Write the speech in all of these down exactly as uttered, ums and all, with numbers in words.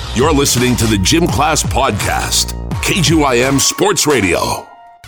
You're listening to the Gym Class Podcast, K G Y M Sports Radio.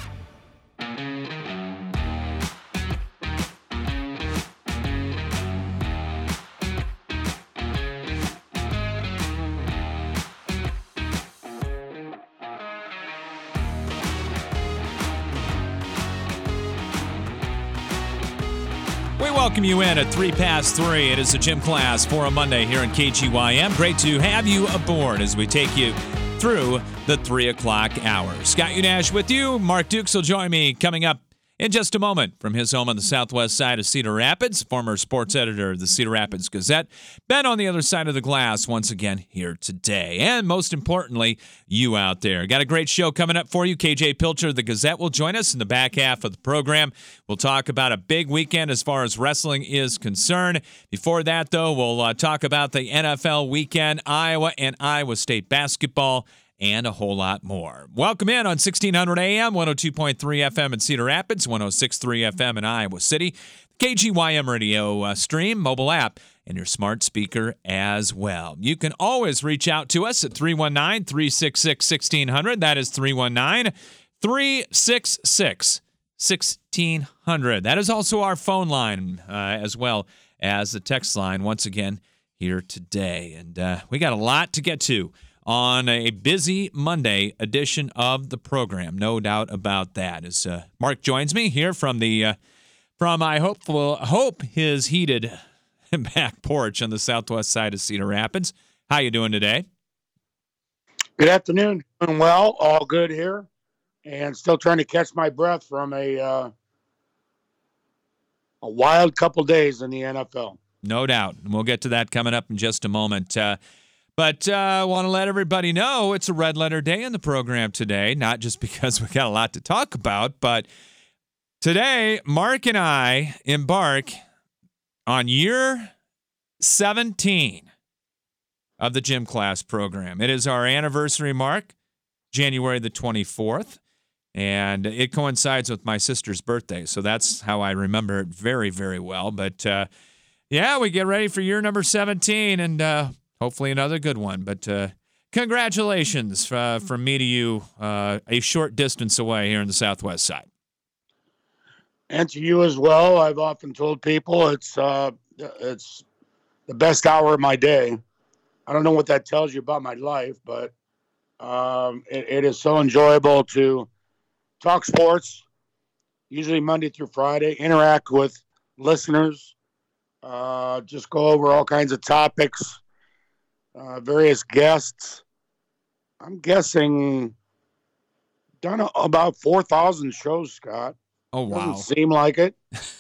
Welcome you in at three past three. It is a gym class for a Monday here in K G Y M. Great to have you aboard as we take you through the three o'clock hour. Scott Unash with you. Mark Dukes will join me coming up in just a moment from his home on the southwest side of Cedar Rapids, former sports editor of the Cedar Rapids Gazette. Ben on the other side of the glass once again here today. And most importantly, you out there. Got a great show coming up for you. K J Pilcher of the Gazette will join us in the back half of the program. We'll talk about a big weekend as far as wrestling is concerned. Before that, though, we'll uh, talk about the N F L weekend, Iowa and Iowa State basketball, and a whole lot more. Welcome in on sixteen hundred A M, one oh two point three F M in Cedar Rapids, one oh six point three F M in Iowa City, K G Y M radio uh, stream, mobile app, and your smart speaker as well. You can always reach out to us at three one nine, three six six, one six zero zero. That is three one nine, three six six, one six zero zero. That is also our phone line uh, as well as the text line once again here today. And uh, we got a lot to get to on a busy Monday edition of the program, no doubt about that. As uh, Mark joins me here from the uh, from I hopeful hope his heated back porch on the southwest side of Cedar Rapids. How you doing today? Good afternoon. Doing well. All good here, and still trying to catch my breath from a uh, a wild couple days in the N F L. No doubt, and we'll get to that coming up in just a moment. Uh, But I uh, want to let everybody know it's a red letter day in the program today, not just because we got a lot to talk about, but today Mark and I embark on year seventeen of the gym class program. It is our anniversary mark, January the twenty-fourth, and it coincides with my sister's birthday, so that's how I remember it very, very well. But, uh, yeah, we get ready for year number seventeen, and uh hopefully another good one. But uh, congratulations uh, from me to you, uh, a short distance away here in the southwest side. And to you as well. I've often told people it's uh, it's the best hour of my day. I don't know what that tells you about my life, but um, it, it is so enjoyable to talk sports, usually Monday through Friday, interact with listeners, uh, just go over all kinds of topics. Uh, various guests. I'm guessing done a, about four thousand shows, Scott. Oh, wow. Doesn't seem like it.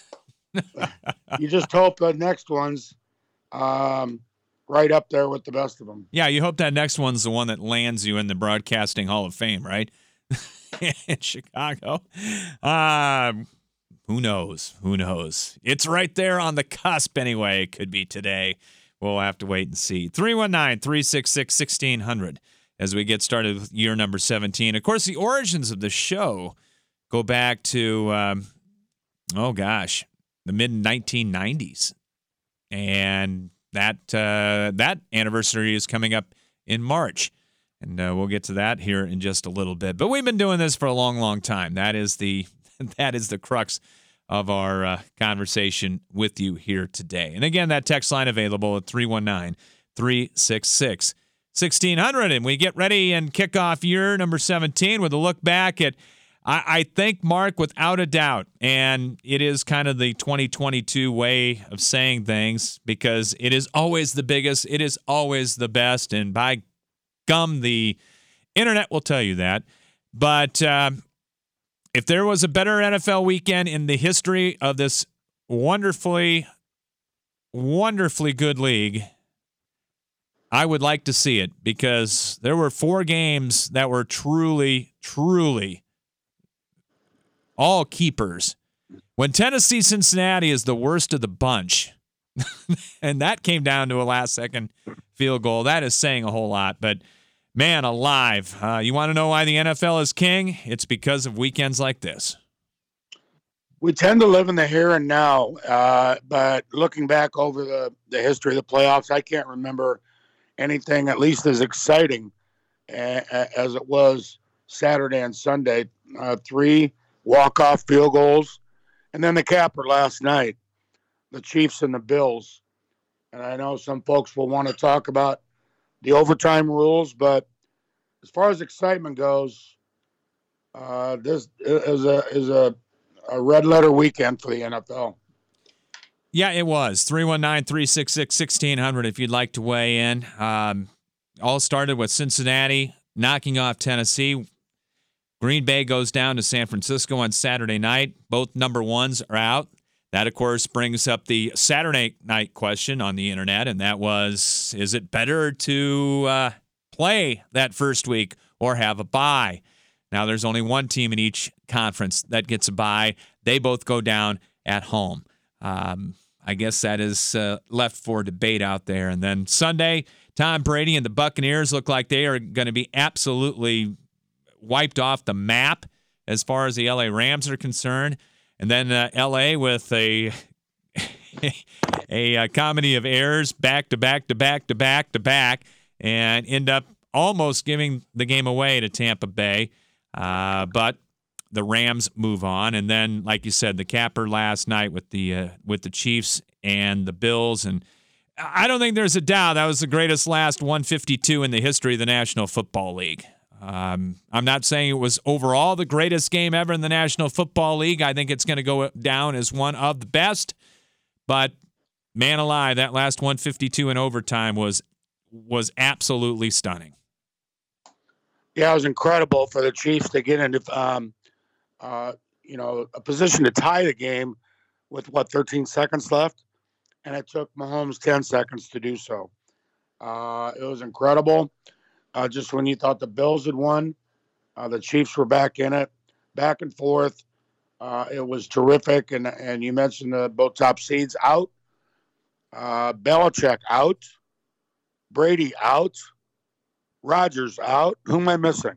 You just hope the next one's um, right up there with the best of them. Yeah, you hope that next one's the one that lands you in the Broadcasting Hall of Fame, right? In Chicago. Uh, who knows? Who knows? It's right there on the cusp anyway. It could be today. We'll have to wait and see. three one nine, three six six, one six zero zero as we get started with year number seventeen. Of course, the origins of the show go back to, um, oh gosh, the mid nineteen nineties. And that uh, that anniversary is coming up in March. And uh, we'll get to that here in just a little bit. But we've been doing this for a long, long time. That is the that is the crux of our uh, conversation with you here today. And again, that text line available at three one nine, three six six, one six zero zero. And we get ready and kick off year number seventeen with a look back at, I, I think, Mark, without a doubt, and it is kind of the twenty twenty-two way of saying things because it is always the biggest, it is always the best, and by gum, the internet will tell you that. But um, if there was a better N F L weekend in the history of this wonderfully, wonderfully good league, I would like to see it because there were four games that were truly, truly all keepers. When Tennessee-Cincinnati is the worst of the bunch, and that came down to a last-second field goal, that is saying a whole lot. But man alive, uh, you want to know why the N F L is king? It's because of weekends like this. We tend to live in the here and now, uh, but looking back over the, the history of the playoffs, I can't remember anything at least as exciting a- as it was Saturday and Sunday. Uh, three walk-off field goals, and then the capper last night, the Chiefs and the Bills. And I know some folks will want to talk about the overtime rules, but as far as excitement goes, uh, this is a is a, a red letter weekend for the N F L. Yeah, it was. three one nine, three six six, one six zero zero if you'd like to weigh in. Um, all started with Cincinnati knocking off Tennessee. Green Bay goes down to San Francisco on Saturday night. Both number ones are out. That, of course, brings up the Saturday night question on the internet, and that was, is it better to uh, play that first week or have a bye? Now, there's only one team in each conference that gets a bye. They both go down at home. Um, I guess that is uh, left for debate out there. And then Sunday, Tom Brady and the Buccaneers look like they are going to be absolutely wiped off the map as far as the L A Rams are concerned. And then uh, L A with a, a a comedy of errors back to back to back to back to back and end up almost giving the game away to Tampa Bay. Uh, but the Rams move on. And then, like you said, the capper last night with the uh, with the Chiefs and the Bills. And I don't think there's a doubt that was the greatest last one fifty-two in the history of the National Football League. Um, I'm not saying it was overall the greatest game ever in the National Football League. I think it's going to go down as one of the best. But, man alive, that last one fifty-two in overtime was was absolutely stunning. Yeah, it was incredible for the Chiefs to get into, um, uh, you know, a position to tie the game with, what, thirteen seconds left? And it took Mahomes ten seconds to do so. Uh, it was incredible. Uh, just when you thought the Bills had won, uh, the Chiefs were back in it, back and forth. Uh, it was terrific. And and you mentioned uh, both top seeds out. Uh, Belichick out. Brady out. Rodgers out. Who am I missing?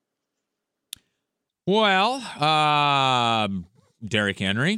Well, um, Derrick Henry.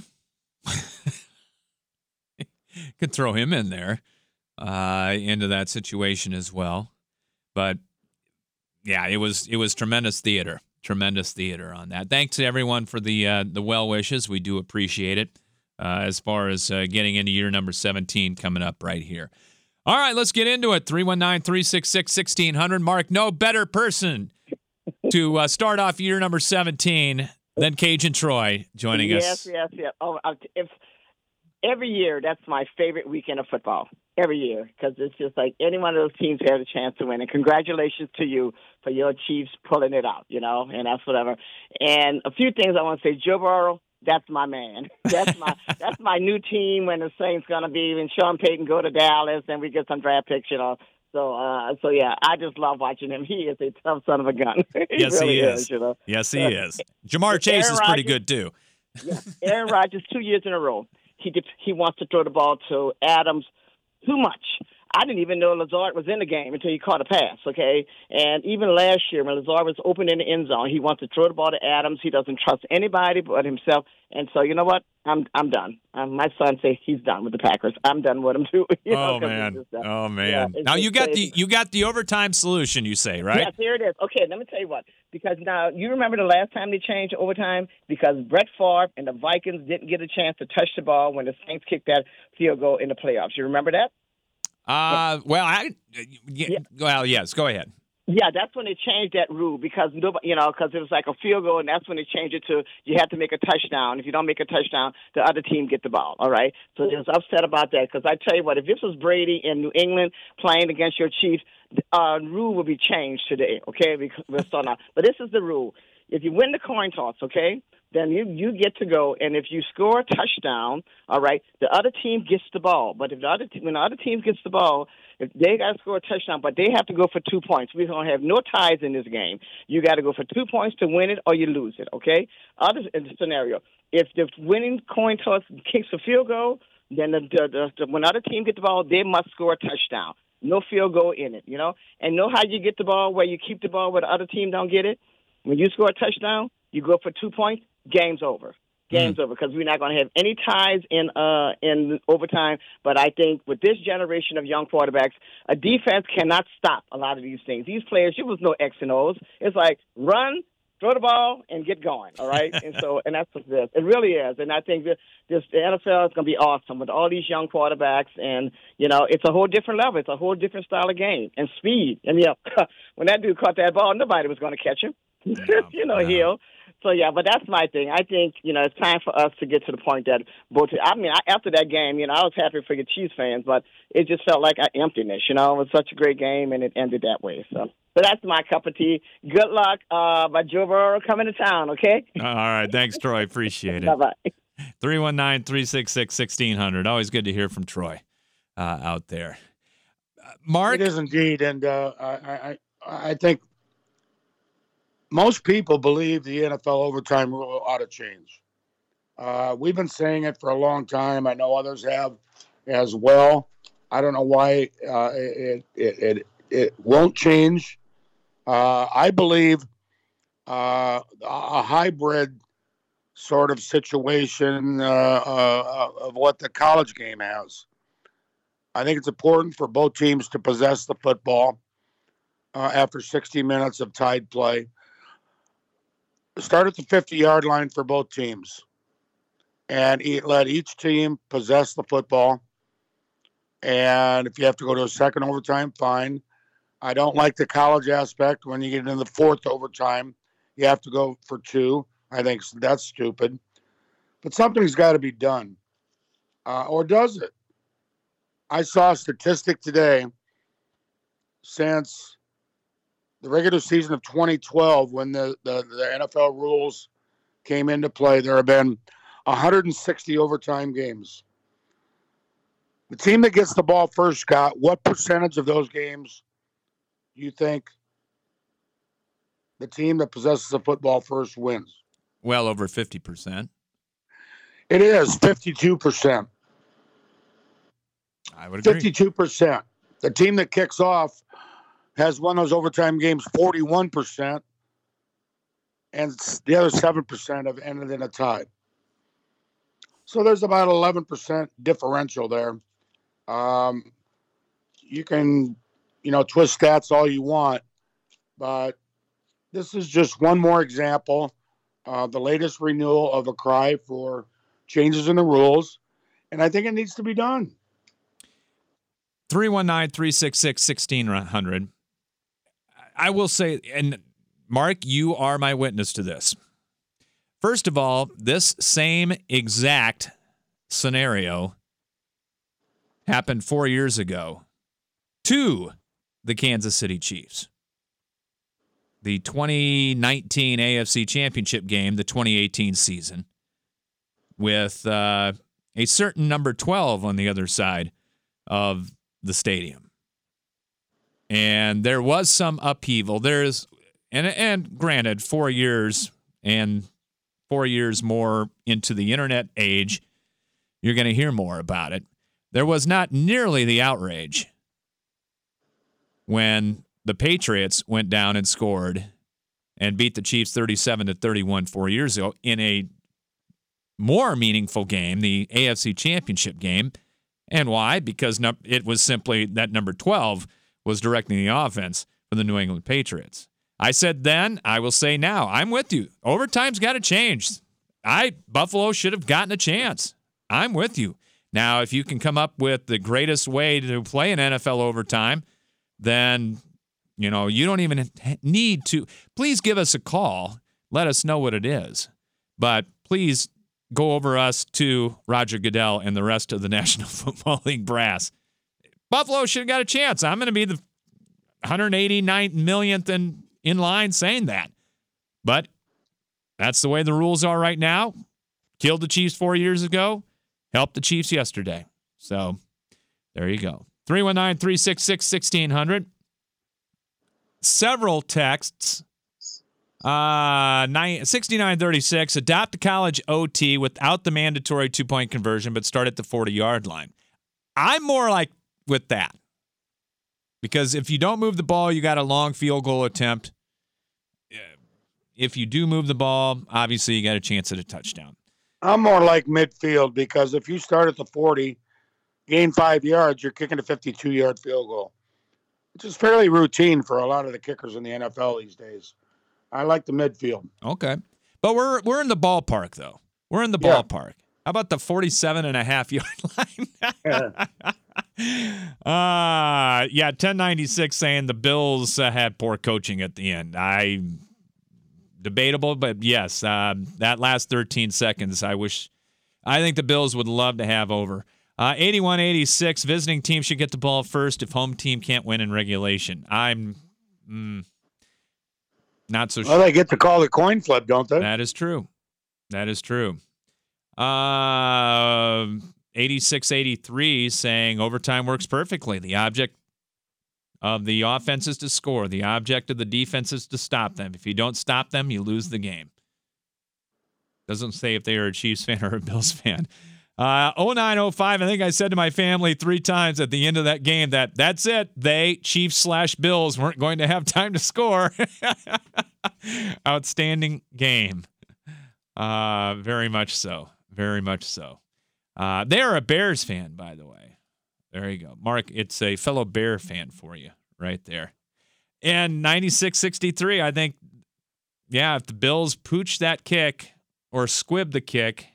Could throw him in there uh, into that situation as well. But yeah, it was it was tremendous theater, tremendous theater on that. Thanks to everyone for the uh, the well wishes. We do appreciate it. Uh, as far as uh, getting into year number seventeen coming up right here. All right, let's get into it. three one nine, three six six, one six zero zero. Mark, no better person to uh, start off year number seventeen than Cajun Troy joining yes, us. Yes, yes, yes. Oh, if every year that's my favorite weekend of football. Every year, because it's just like any one of those teams has a chance to win. And congratulations to you for your Chiefs pulling it out, you know, and that's whatever. And a few things I want to say. Joe Burrow, that's my man. That's my that's my new team when the Saints going to be, when Sean Payton go to Dallas and we get some draft picks, you know. So, uh, so yeah, I just love watching him. He is a tough son of a gun. he yes, really he is. is. You know? Yes, he is. Jamar Chase Aaron is pretty Rodgers, good, too. yeah, Aaron Rodgers, two years in a row. He did, he wants to throw the ball to Adams too much. I didn't even know Lazard was in the game until he caught a pass, okay? And even last year when Lazard was open in the end zone, he wants to throw the ball to Adams. He doesn't trust anybody but himself. And so, you know what? I'm I'm done. Um, my son says he's done with the Packers. I'm done with him too. You know, oh man! Oh man! Yeah, now you got crazy. the you got the overtime solution. You say, right? Yes, here it is. Okay, let me tell you what. Because now you remember the last time they changed overtime because Brett Favre and the Vikings didn't get a chance to touch the ball when the Saints kicked that field goal in the playoffs. You remember that? Uh, well, I, yeah, Yeah. well, yes, go ahead. Yeah, that's when they changed that rule because nobody, you know, because it was like a field goal, and that's when they changed it to you have to make a touchdown. If you don't make a touchdown, the other team get the ball. All right, so they was upset about that because I tell you what, if this was Brady in New England playing against your Chiefs, the uh, rule would be changed today. Okay, because we're starting out. But this is the rule: if you win the coin toss, okay, then you, you get to go, and if you score a touchdown, all right, the other team gets the ball. But if the other te- when the other team gets the ball, if they got to score a touchdown, but they have to go for two points. We don't have no ties in this game. You got to go for two points to win it, or you lose it. Okay. Other in the scenario, if the winning coin toss kicks a field goal, then the, the, the, the when the other team get the ball, they must score a touchdown. No field goal in it, you know. And know how you get the ball where you keep the ball where the other team don't get it. When you score a touchdown, you go for two points. Game's over. game's mm. over, because we're not going to have any ties in uh, in overtime. But I think with this generation of young quarterbacks, a defense cannot stop a lot of these things. These players, there was no X and O's. It's like run, throw the ball, and get going, all right? and so, and that's what it is. It really is. And I think that this, the N F L is going to be awesome with all these young quarterbacks. And, you know, it's a whole different level. It's a whole different style of game and speed. And, yeah, when that dude caught that ball, nobody was going to catch him. Yeah, you know, yeah. Hill. So, yeah, but that's my thing. I think, you know, it's time for us to get to the point that both – I mean, I, after that game, you know, I was happy for your Chiefs fans, but it just felt like an emptiness, you know. It was such a great game, and it ended that way. So, but that's my cup of tea. Good luck uh, by Joe Burrow coming to town, okay? All right. Thanks, Troy. Appreciate it. Bye-bye. three one nine, three six six, one six zero zero. Always good to hear from Troy uh, out there. Uh, Mark? It is indeed, and uh, I, I, I think – most people believe the N F L overtime rule ought to change. Uh, we've been saying it for a long time. I know others have as well. I don't know why uh, it, it it it won't change. Uh, I believe uh, a hybrid sort of situation uh, uh, of what the college game has. I think it's important for both teams to possess the football uh, after sixty minutes of tied play. Start at the fifty-yard line for both teams and let each team possess the football. And if you have to go to a second overtime, fine. I don't like the college aspect. When you get into the fourth overtime, you have to go for two. I think that's stupid. But something's got to be done. Uh, or does it? I saw a statistic today since the regular season of twenty twelve, when the, the, the N F L rules came into play, there have been one hundred sixty overtime games. The team that gets the ball first, Scott, what percentage of those games do you think the team that possesses the football first wins? Well over fifty percent. It is fifty-two percent. I would agree. fifty-two percent. The team that kicks off has won those overtime games forty-one percent, and the other seven percent have ended in a tie. So there's about eleven percent differential there. Um, you can, you know, twist stats all you want, but this is just one more example of the latest renewal of a cry for changes in the rules, and I think it needs to be done. three one nine, three six six, one six zero zero. I will say, and Mark, you are my witness to this. First of all, this same exact scenario happened four years ago to the Kansas City Chiefs. The twenty nineteen A F C Championship game, the twenty eighteen season, with uh, a certain number twelve on the other side of the stadium. And there was some upheaval. There's, and and granted, four years and four years more into the internet age, you're going to hear more about it. There was not nearly the outrage when the Patriots went down and scored and beat the Chiefs thirty-seven to thirty-one four years ago in a more meaningful game, the A F C Championship game. And why? Because no, it was simply that number twelve was directing the offense for the New England Patriots. I said then, I will say now, I'm with you. Overtime's got to change. I Buffalo should have gotten a chance. I'm with you. Now, if you can come up with the greatest way to play an N F L overtime, then, you know, you don't even need to. Please give us a call. Let us know what it is. But please go over us to Roger Goodell and the rest of the National Football League brass. Buffalo should have got a chance. I'm going to be the one hundred eighty-ninth millionth in, in line saying that. But that's the way the rules are right now. Killed the Chiefs four years ago. Helped the Chiefs yesterday. So there you go. three one nine, three six six, one six zero zero. Several texts. Uh, sixty-nine thirty-six. Adopt a college O T without the mandatory two-point conversion, but start at the forty-yard line. I'm more like with that. Because if you don't move the ball, you got a long field goal attempt. If you do move the ball, obviously you got a chance at a touchdown. I'm more like midfield because if you start at the forty, gain five yards, you're kicking a fifty-two-yard field goal, which is fairly routine for a lot of the kickers in the N F L these days. I like the midfield. Okay. But we're we're in the ballpark, though. We're in the Yeah. ballpark. How about the forty-seven and a half yard line? Yeah. uh, yeah, ten ninety-six saying the Bills uh, had poor coaching at the end. I debatable, but yes, uh, that last thirteen seconds, I wish, I think the Bills would love to have over. Uh, eighty-one eighty-six, visiting team should get the ball first if home team can't win in regulation. I'm mm, not so Well, sure. they get to call the coin flip, don't they? That is true. That is true. Uh, eighty-six eighty-three saying overtime works perfectly. The object of the offense is to score. The object of the defense is to stop them. If you don't stop them, you lose the game. Doesn't say if they are a Chiefs fan or a Bills fan. Uh, oh nine oh five, I think I said to my family three times at the end of that game that that's it. They, Chiefs slash Bills, weren't going to have time to score. Outstanding game. Uh, very much so. Very much so. Uh, they are a Bears fan, by the way. There you go. Mark, it's a fellow Bear fan for you right there. And ninety-six sixty-three, I think, yeah, if the Bills pooch that kick or squib the kick,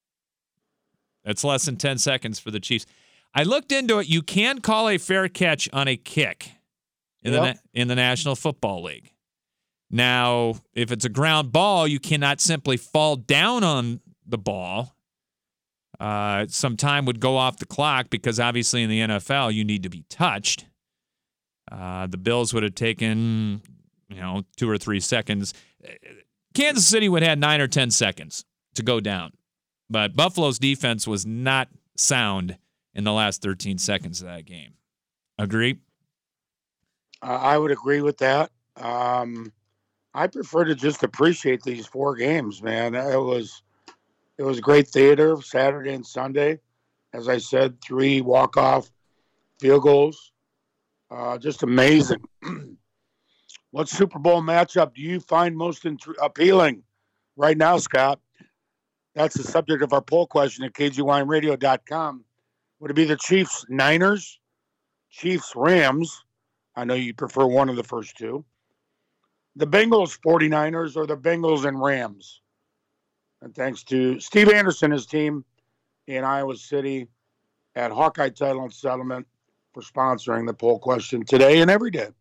that's less than ten seconds for the Chiefs. I looked into it. You can call a fair catch on a kick in, Yep. the, na- in the National Football League. Now, if it's a ground ball, you cannot simply fall down on the ball. Uh, some time would go off the clock because obviously in the N F L, you need to be touched. Uh, the Bills would have taken, you know, two or three seconds. Kansas City would have had nine or ten seconds to go down. But Buffalo's defense was not sound in the last thirteen seconds of that game. Agree? Uh, I would agree with that. Um, I prefer to just appreciate these four games, man. It was it was great theater Saturday and Sunday. As I said, three walk-off field goals. Uh, just amazing. What Super Bowl matchup do you find most int- appealing right now, Scott? That's the subject of our poll question at K G Y M radio dot com. Would it be the Chiefs Niners, Chiefs Rams? I know you prefer one of the first two. The Bengals 49ers or the Bengals and Rams? And thanks to Steve Anderson, his team in Iowa City at Hawkeye Title and Settlement for sponsoring the poll question today and every day.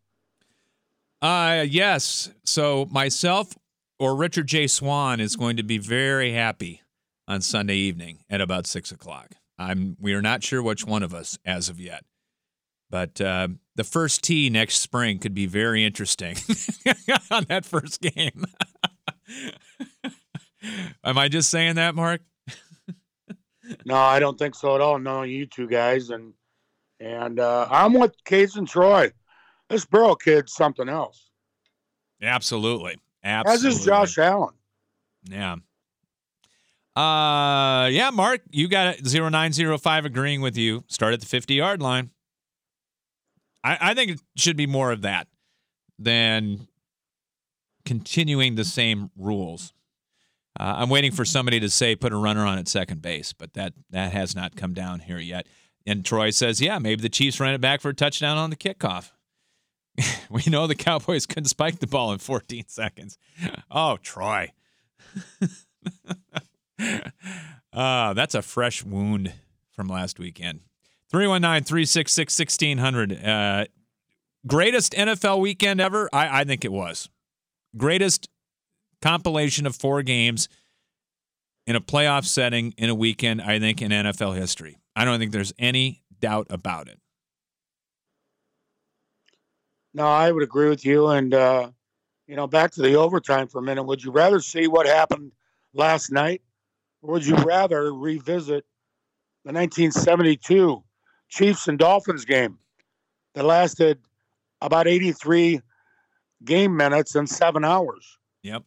Uh, yes. So myself or Richard J. Swan is going to be very happy on Sunday evening at about six o'clock. I'm. We are not sure which one of us as of yet. But uh, the first tee next spring could be very interesting on that first game. Am I just saying that, Mark? No, I don't think so at all. No, you two guys. And and uh, I'm with Case and Troy. This Burrow kid's something else. Absolutely. As Absolutely. is Josh Allen. Yeah. Uh, yeah, Mark, you got it. zero nine zero five agreeing with you. Start at the fifty-yard line. I, I think it should be more of that than continuing the same rules. Uh, I'm waiting for somebody to say put a runner on at second base, but that, that has not come down here yet. And Troy says, yeah, maybe the Chiefs ran it back for a touchdown on the kickoff. We know the Cowboys couldn't spike the ball in fourteen seconds. Oh, Troy. uh, that's a fresh wound from last weekend. three one nine, three six six, one six zero zero. Uh, greatest N F L weekend ever? I, I think it was. Greatest compilation of four games in a playoff setting in a weekend, I think, in N F L history. I don't think there's any doubt about it. No, I would agree with you. And, uh, you know, back to the overtime for a minute. Would you rather see what happened last night? Or would you rather revisit the nineteen seventy-two Chiefs and Dolphins game that lasted about eighty-three game minutes and seven hours? Yep.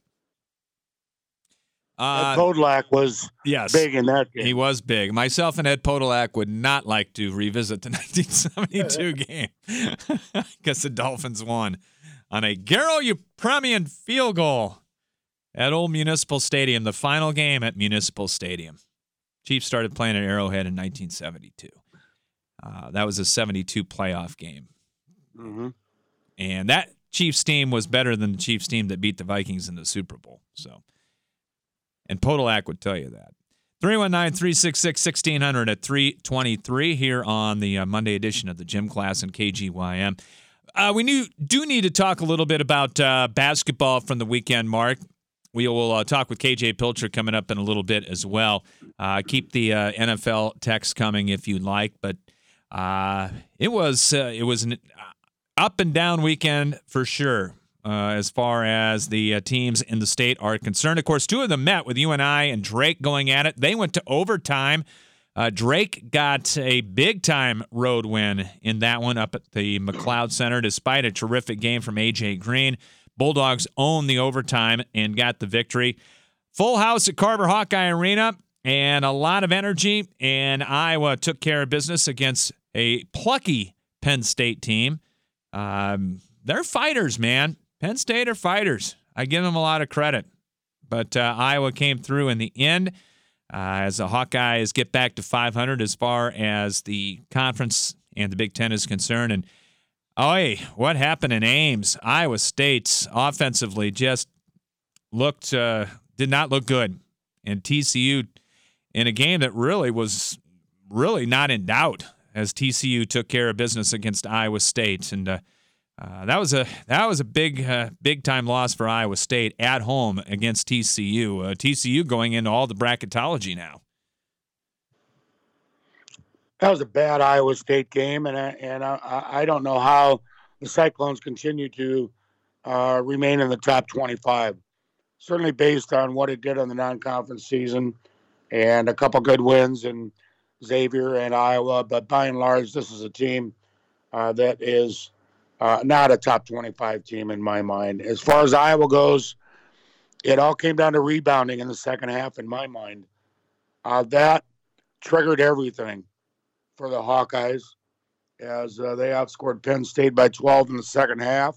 Ed Uh, Podolak was yes. big in that game. He was big. Myself and Ed Podolak would not like to revisit the nineteen seventy-two game because the Dolphins won on a Garo Yepremian field goal. At old Municipal Stadium, the final game at Municipal Stadium. Chiefs started playing at Arrowhead in nineteen seventy-two. Uh, that was a seventy-two playoff game. Mm-hmm. And that Chiefs team was better than the Chiefs team that beat the Vikings in the Super Bowl. So, and Podolak would tell you that. three one nine, three six six, one six zero zero at three twenty-three here on the uh, Monday edition of the Gym Class and K G Y M. Uh, we knew, do need to talk a little bit about uh, basketball from the weekend, Mark. We will uh, talk with K J Pilcher coming up in a little bit as well. Uh, keep the uh, N F L text coming if you like, but uh, it was uh, it was an up and down weekend for sure uh, as far as the uh, teams in the state are concerned. Of course, two of them met with U N I and Drake going at it. They went to overtime. Uh, Drake got a big-time road win in that one up at the McLeod Center, despite a terrific game from A J Green. Bulldogs owned the overtime and got the victory. Full house at Carver Hawkeye Arena and a lot of energy, and Iowa took care of business against a plucky Penn State team. Um, they're fighters, man. Penn State are fighters. I give them a lot of credit. But uh, Iowa came through in the end uh, as the Hawkeyes get back to five hundred as far as the conference and the Big Ten is concerned. And oh, what happened in Ames? Iowa State's offensively just looked uh, did not look good, and T C U in a game that really was really not in doubt as T C U took care of business against Iowa State, and uh, uh, that was a that was a big uh, big time loss for Iowa State at home against T C U. Uh, T C U going into all the bracketology now. That was a bad Iowa State game, and I, and I, I don't know how the Cyclones continue to uh, remain in the top twenty-five. Certainly based on what it did on the non-conference season and a couple good wins in Xavier and Iowa. But by and large, this is a team uh, that is uh, not a top twenty-five team in my mind. As far as Iowa goes, it all came down to rebounding in the second half in my mind. Uh, that triggered everything for the Hawkeyes as uh, they outscored Penn State by twelve in the second half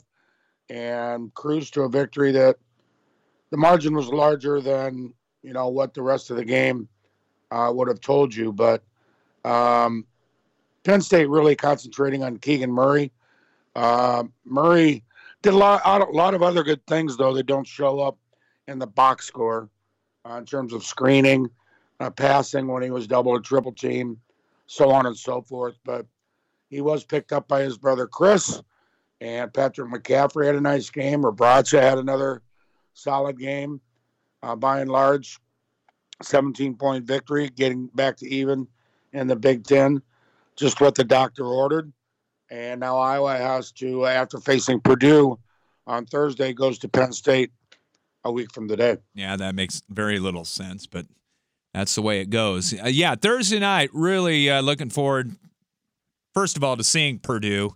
and cruised to a victory that the margin was larger than, you know, what the rest of the game uh, would have told you. But um, Penn State really concentrating on Keegan Murray. Uh, Murray did a lot, a lot of other good things, though, that don't show up in the box score uh, in terms of screening, uh, passing when he was double or triple team, so on and so forth. But he was picked up by his brother Chris, and Patrick McCaffrey had a nice game. Rabracha had another solid game. Uh, by and large, seventeen-point victory, getting back to even in the Big Ten, just what the doctor ordered. And now Iowa has to, after facing Purdue on Thursday, goes to Penn State a week from today. Yeah, that makes very little sense, but that's the way it goes. Uh, yeah, Thursday night, really uh, looking forward, first of all, to seeing Purdue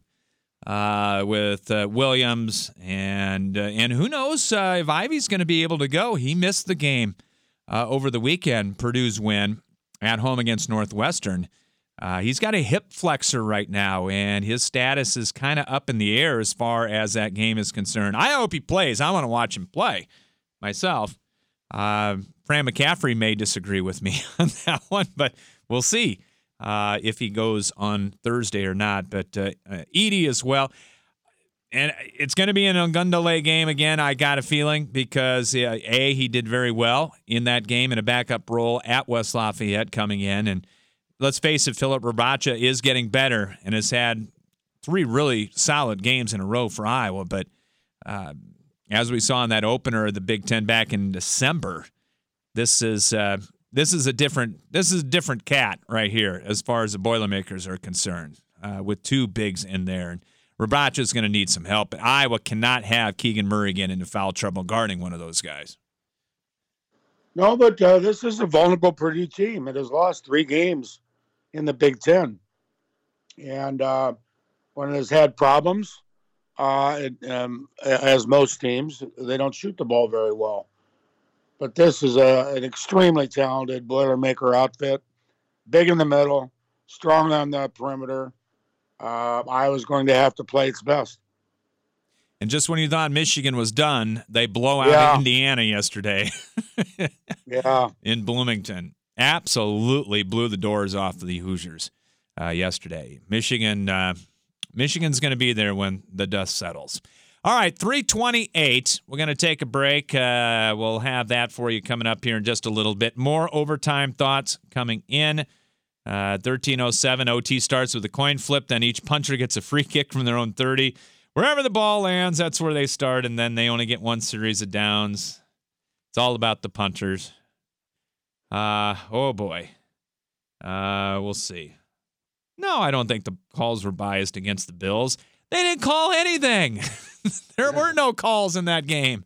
uh, with uh, Williams. And uh, and who knows uh, if Ivy's going to be able to go. He missed the game uh, over the weekend, Purdue's win at home against Northwestern. Uh, he's got a hip flexor right now, and his status is kind of up in the air as far as that game is concerned. I hope he plays. I want to watch him play myself. Uh, Fran McCaffrey may disagree with me on that one, but we'll see uh, if he goes on Thursday or not. But uh, uh, Edey as well. And it's going to be an Ogundele game again, I got a feeling, because, uh, A, he did very well in that game in a backup role at West Lafayette coming in. And let's face it, Philip Rabracha is getting better and has had three really solid games in a row for Iowa. But uh, as we saw in that opener of the Big Ten back in December, this is uh, this is a different this is a different cat right here as far as the Boilermakers are concerned, uh, with two bigs in there. And Rabracha is going to need some help. But Iowa cannot have Keegan Murray get into foul trouble guarding one of those guys. No, but uh, this is a vulnerable Purdue team. It has lost three games in the Big Ten. And uh, when it has had problems, uh, it, um, as most teams, they don't shoot the ball very well. But this is a, an extremely talented Boilermaker outfit, big in the middle, strong on the perimeter. Uh, Iowa's going to have to play its best. And just when you thought Michigan was done, they blow out Yeah. Indiana yesterday Yeah. in Bloomington. Absolutely blew the doors off the Hoosiers uh, yesterday. Michigan, uh, Michigan's going to be there when the dust settles. All right, three twenty-eight. We're going to take a break. Uh, we'll have that for you coming up here in just a little bit. More overtime thoughts coming in. Uh, thirteen oh seven, O T starts with a coin flip. Then each puncher gets a free kick from their own thirty. Wherever the ball lands, that's where they start, and then they only get one series of downs. It's all about the punters. Uh, oh, boy. Uh, we'll see. No, I don't think the calls were biased against the Bills. They didn't call anything. There were no calls in that game.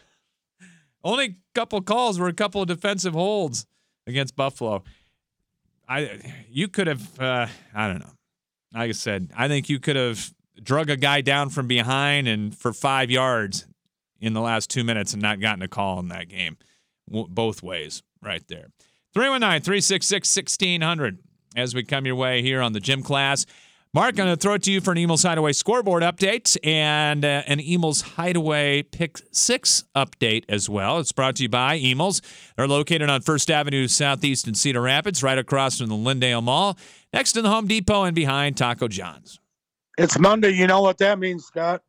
Only a couple calls were a couple of defensive holds against Buffalo. I, you could have, uh, I don't know. Like I said, I think you could have drug a guy down from behind and for five yards in the last two minutes and not gotten a call in that game. W- both ways right there. three one nine, three six six, one six zero zero as we come your way here on the Gym Class. Mark, I'm going to throw it to you for an Emil's Hideaway scoreboard update and uh, an Emil's Hideaway Pick Six update as well. It's brought to you by Emil's. They're located on First Avenue Southeast in Cedar Rapids, right across from the Lindale Mall, next to the Home Depot and behind Taco John's. It's Monday. You know what that means, Scott?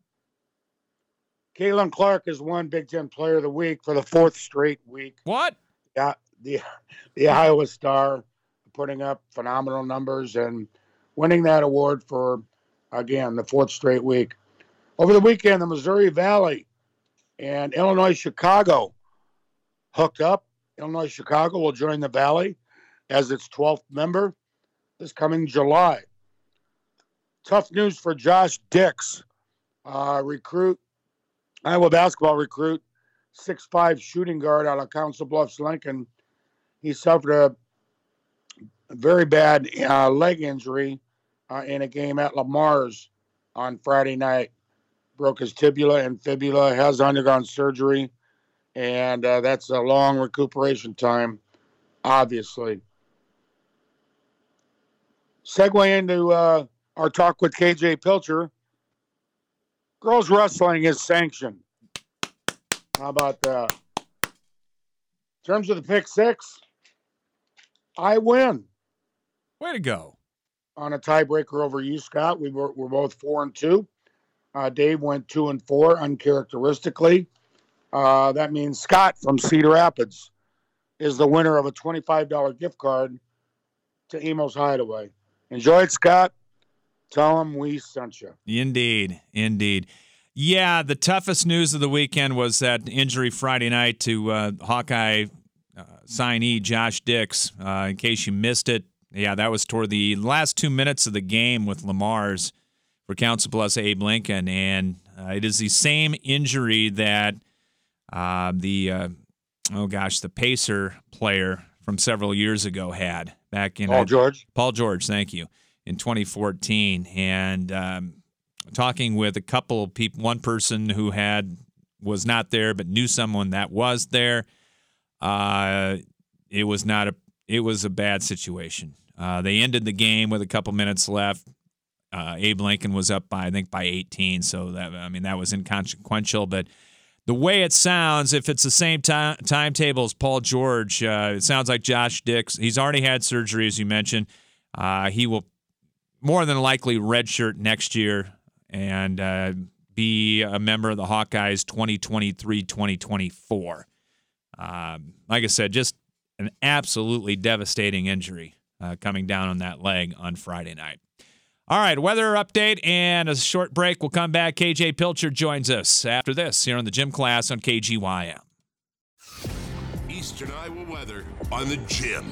Caitlin Clark has won Big Ten Player of the Week for the fourth straight week. What? Yeah, the the Iowa Star putting up phenomenal numbers and winning that award for, again, the fourth straight week. Over the weekend, the Missouri Valley and Illinois Chicago hooked up. Illinois Chicago will join the Valley as its twelfth member this coming July. Tough news for Josh Dix, uh, recruit, Iowa basketball recruit, six five shooting guard out of Council Bluffs, Lincoln. He suffered a very bad uh, leg injury uh, in a game at Lamar's on Friday night. Broke his tibia and fibula, has undergone surgery, and uh, that's a long recuperation time, obviously. Segue into uh, our talk with K J Pilcher. Girls wrestling is sanctioned. How about that? In terms of the pick six, I win. Way to go. On a tiebreaker over you, Scott. We were, we're both four and two. Uh, Dave went two and four, uncharacteristically. Uh, that means Scott from Cedar Rapids is the winner of a twenty-five dollars gift card to Emo's Hideaway. Enjoy it, Scott. Tell him we sent you. Indeed, indeed. Yeah, the toughest news of the weekend was that injury Friday night to uh, Hawkeye uh, signee Josh Dix. Uh, in case you missed it, yeah, that was toward the last two minutes of the game with Lamar's for Council Bluffs Abe Lincoln, and uh, it is the same injury that uh, the uh, oh gosh, the Pacer player from several years ago had back in Paul uh, George. Paul George, thank you, in twenty fourteen, and um, talking with a couple of people, one person who had was not there but knew someone that was there. Uh, it was not a it was a bad situation. Uh, they ended the game with a couple minutes left. Uh, Abe Lincoln was up by I think by eighteen, so that I mean that was inconsequential. But the way it sounds, if it's the same time timetable as Paul George, uh, it sounds like Josh Dix. He's already had surgery, as you mentioned. Uh, he will more than likely redshirt next year and uh, be a member of the Hawkeyes twenty twenty-three twenty twenty-four. Um, like I said, just an absolutely devastating injury uh, coming down on that leg on Friday night. All right, weather update and a short break. We'll come back. K J Pilcher joins us after this here on the Gym Class on K G Y M. Eastern Iowa weather on the Gym.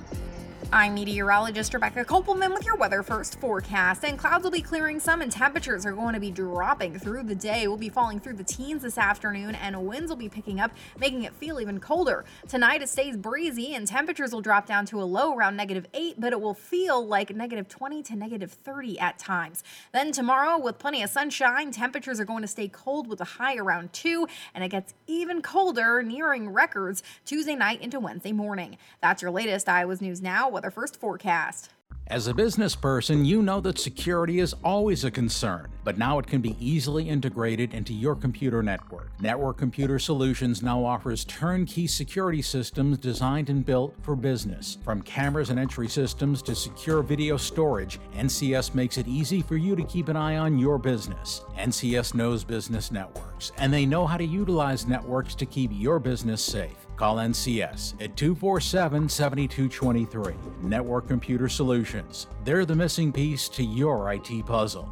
I'm meteorologist Rebecca Kopelman with your Weather First forecast. And clouds will be clearing some and temperatures are going to be dropping through the day. We'll be falling through the teens this afternoon and winds will be picking up, making it feel even colder. Tonight it stays breezy and temperatures will drop down to a low around negative eight, but it will feel like negative twenty to negative thirty at times. Then tomorrow, with plenty of sunshine, temperatures are going to stay cold with a high around two, and it gets even colder, nearing records Tuesday night into Wednesday morning. That's your latest Iowa's News Now Weather First forecast. As a business person, you know that security is always a concern, but now it can be easily integrated into your computer network. Network Computer Solutions now offers turnkey security systems designed and built for business. From cameras and entry systems to secure video storage, N C S makes it easy for you to keep an eye on your business. N C S knows business networks, and they know how to utilize networks to keep your business safe. Call N C S at two four seven, seven two two three. Network Computer Solutions. They're the missing piece to your I T puzzle.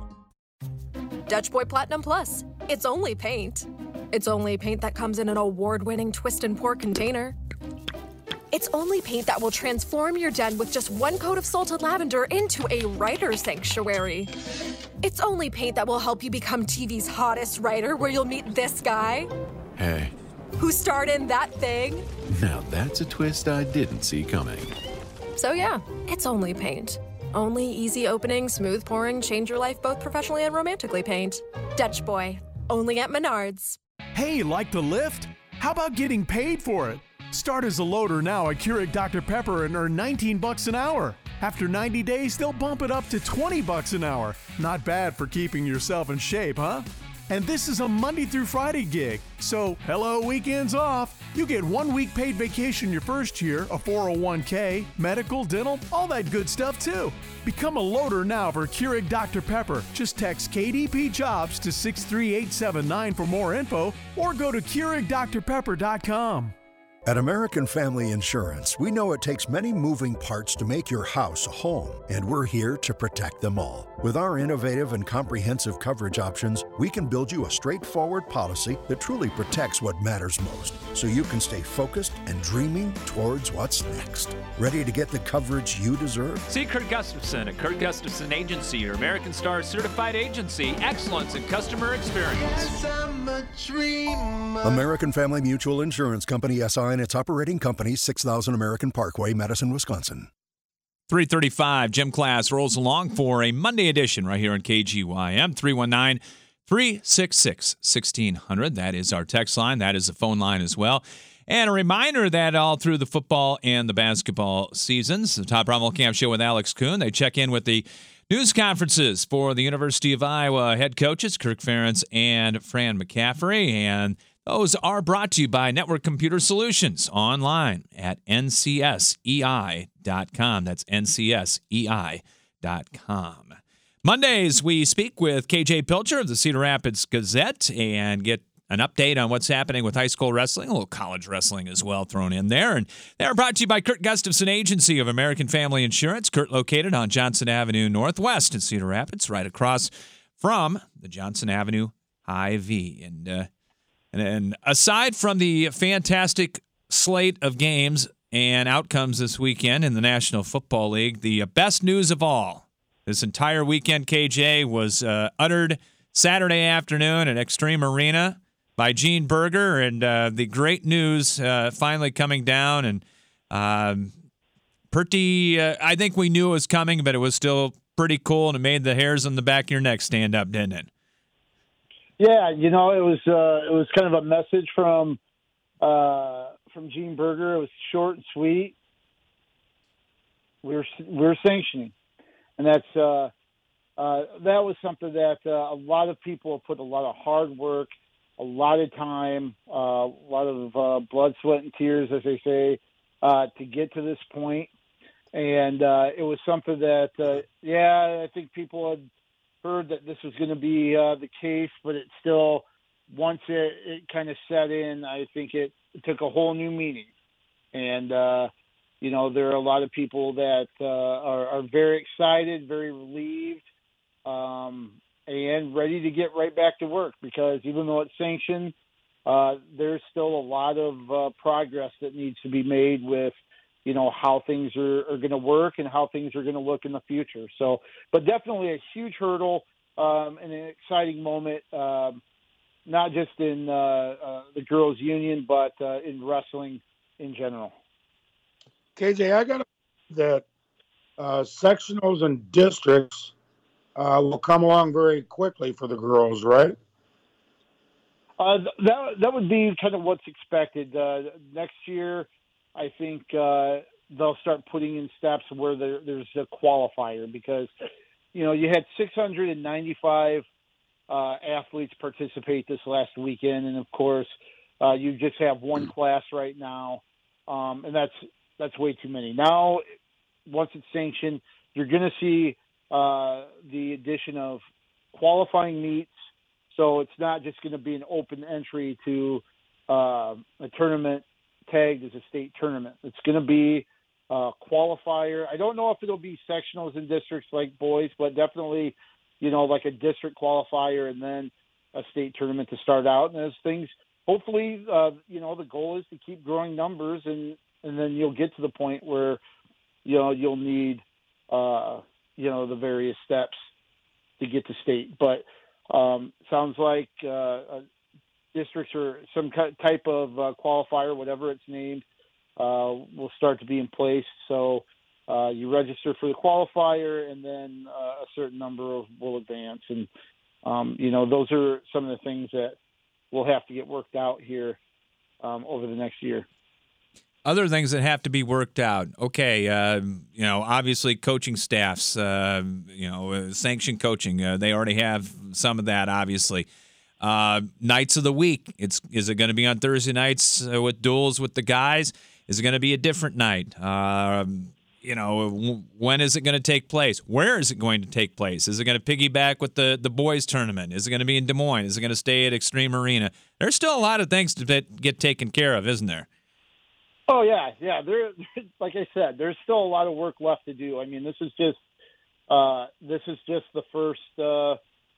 Dutch Boy Platinum Plus. It's only paint. It's only paint that comes in an award-winning twist and pour container. It's only paint that will transform your den with just one coat of salted lavender into a writer's sanctuary. It's only paint that will help you become T V's hottest writer, where you'll meet this guy. Hey. Who starred in That Thing. Now that's a twist I didn't see coming. So yeah, it's only paint. Only easy opening, smooth pouring, change your life both professionally and romantically paint. Dutch Boy. Only at Menards. Hey, like the lift? How about getting paid for it? Start as a loader now at Keurig Doctor Pepper and earn nineteen bucks an hour. After ninety days, they'll bump it up to twenty bucks an hour. Not bad for keeping yourself in shape, huh? And this is a Monday through Friday gig, so hello weekends off. You get one week paid vacation your first year, a four oh one k, medical, dental, all that good stuff too. Become a loader now for Keurig Doctor Pepper. Just text K D P Jobs to six three eight seven nine for more info, or go to Keurig Dr Pepper dot com. At American Family Insurance, we know it takes many moving parts to make your house a home, and we're here to protect them all. With our innovative and comprehensive coverage options, we can build you a straightforward policy that truly protects what matters most, so you can stay focused and dreaming towards what's next. Ready to get the coverage you deserve? See Kurt Gustafson at Kurt Gustafson Agency, your American Star certified agency. Excellence in customer experience. Yes, I'm a dreamer. American Family Mutual Insurance Company, S I and its operating company, six thousand American Parkway, Madison, Wisconsin. three thirty-five, Gym Class rolls along for a Monday edition right here on K G Y M. three one nine, three six six, one six zero zero. That is our text line. That is the phone line as well. And a reminder that all through the football and the basketball seasons, the Top Rommel Camp Show with Alex Kuhn, they check in with the news conferences for the University of Iowa head coaches, Kirk Ferentz and Fran McCaffrey. And those are brought to you by Network Computer Solutions online at N C S E I dot com. That's N C S E I dot com. Mondays, we speak with K J Pilcher of the Cedar Rapids Gazette and get an update on what's happening with high school wrestling, a little college wrestling as well thrown in there. And they're brought to you by Kurt Gustafson Agency of American Family Insurance. Kurt located on Johnson Avenue Northwest in Cedar Rapids, right across from the Johnson Avenue Hy-Vee. And, uh, and, and aside from the fantastic slate of games and outcomes this weekend in the National Football League, the best news of all this entire weekend, K J, was uh, uttered Saturday afternoon at Extreme Arena by Gene Berger, and uh, the great news uh, finally coming down, and um, pretty, uh, I think we knew it was coming, but it was still pretty cool, and it made the hairs on the back of your neck stand up, didn't it? Yeah, you know, it was uh, it was kind of a message from uh, from Gene Berger. It was short and sweet. We're we're sanctioning, and that's uh, uh, that was something that uh, a lot of people have put a lot of hard work, a lot of time, uh, a lot of uh, blood, sweat, and tears, as they say, uh, to get to this point. And uh, it was something that, uh, yeah, I think people had heard that this was going to be uh, the case, but it still, once it, it kind of set in, I think it, it took a whole new meaning. And, uh, you know, there are a lot of people that uh, are, are very excited, very relieved, um, and ready to get right back to work, because even though it's sanctioned, uh, there's still a lot of uh, progress that needs to be made with, you know, how things are, are going to work and how things are going to look in the future. So, but definitely a huge hurdle um, and an exciting moment, um, not just in uh, uh, the girls' union, but uh, in wrestling in general. K J, I got that uh, sectionals and districts uh, will come along very quickly for the girls, right? Uh, that that would be kind of what's expected uh, next year. I think uh, they'll start putting in steps where there, there's a qualifier because, you know, you had six hundred ninety-five uh, athletes participate this last weekend, and of course, uh, you just have one class right now, um, and that's that's way too many. Now, once it's sanctioned, you're going to see uh, the addition of qualifying meets, so it's not just going to be an open entry to uh, a tournament tagged as a state tournament. It's going to be a qualifier. I don't know if it'll be sectionals and districts like boys, but definitely, you know, like a district qualifier and then a state tournament to start out. And as things, hopefully, uh, you know, the goal is to keep growing numbers, and, and then you'll get to the point where, you know, you'll need, uh, you know, the various steps to get to state. But um, sounds like uh, districts or some type of uh, qualifier, whatever it's named, uh, will start to be in place. So uh, you register for the qualifier, and then uh, a certain number of will advance. And, um, you know, those are some of the things that will have to get worked out here um, over the next year. Other things that have to be worked out. Okay, uh, you know, obviously coaching staffs, uh, you know, uh, sanctioned coaching. Uh, they already have some of that, obviously. Uh, nights of the week. It's is it going to be on Thursday nights uh, with duels with the guys? Is it going to be a different night? Uh, you know, w- when is it going to take place? Where is it going to take place? Is it going to piggyback with the, the boys tournament? Is it going to be in Des Moines? Is it going to stay at Extreme Arena? There's still a lot of things to get taken care of, isn't there? Oh yeah, yeah. There, like I said, there's still a lot of work left to do. I mean, this is just uh, this is just the first, uh,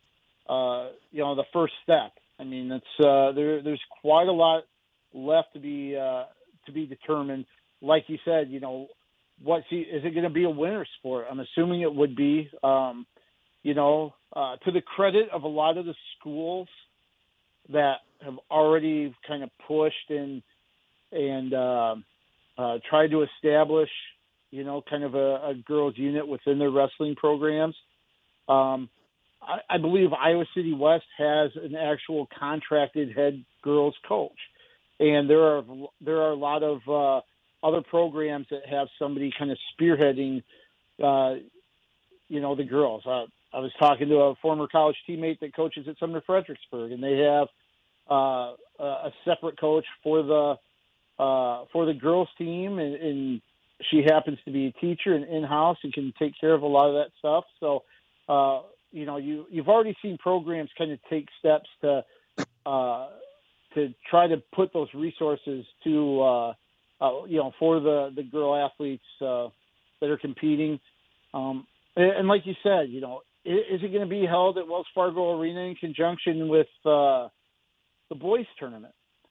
uh, you know, the first step. I mean, it's uh, there. There's quite a lot left to be uh, to be determined. Like you said, you know, what is it going to be a winter sport? I'm assuming it would be. Um, you know, uh, to the credit of a lot of the schools that have already kind of pushed and. and uh, uh, tried to establish, you know, kind of a, a girls unit within their wrestling programs. Um, I, I believe Iowa City West has an actual contracted head girls coach, and there are there are a lot of uh, other programs that have somebody kind of spearheading, uh, you know, the girls. Uh, I was talking to a former college teammate that coaches at Sumner Fredericksburg, and they have uh, a separate coach for the Uh, for the girls team, and, and she happens to be a teacher and in-house and can take care of a lot of that stuff. So, uh, you know, you, you've already seen programs kind of take steps to uh, to try to put those resources to, uh, uh, you know, for the, the girl athletes uh, that are competing. Um, and, and like you said, you know, is, is it going to be held at Wells Fargo Arena in conjunction with uh, the boys tournament?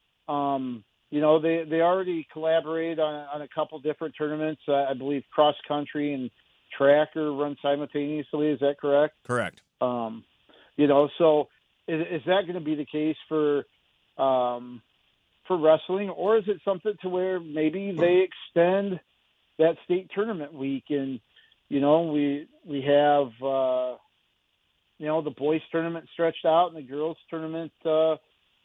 Um You know, they, they already collaborate on, on a couple different tournaments. Uh, I believe cross country and track are run simultaneously. Is that correct? Correct. Um, you know, so is, is that going to be the case for um, for wrestling, or is it something to where maybe they extend that state tournament week and, you know, we we have uh, you know, the boys tournament stretched out and the girls tournament, uh,